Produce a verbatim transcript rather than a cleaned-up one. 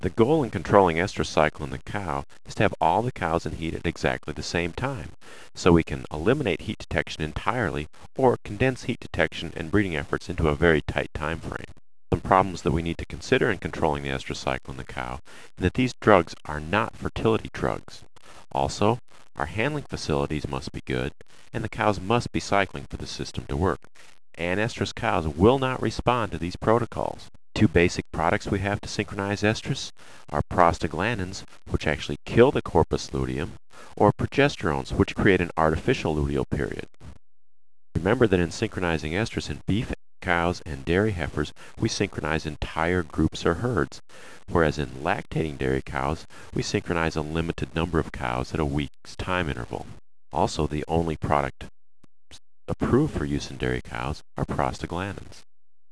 The goal in controlling estrus cycle in the cow is to have all the cows in heat at exactly the same time, so we can eliminate heat detection entirely or condense heat detection and breeding efforts into a very tight time frame. Some problems that we need to consider in controlling the estrus cycle in the cow is that these drugs are not fertility drugs. Also, our handling facilities must be good, and the cows must be cycling for the system to work. Anestrus cows will not respond to these protocols. Two basic products we have to synchronize estrus are prostaglandins, which actually kill the corpus luteum, or progesterones, which create an artificial luteal period. Remember that in synchronizing estrus in beef cows and dairy heifers, we synchronize entire groups or herds, whereas in lactating dairy cows, we synchronize a limited number of cows at a week's time interval. Also, the only product approved for use in dairy cows are prostaglandins.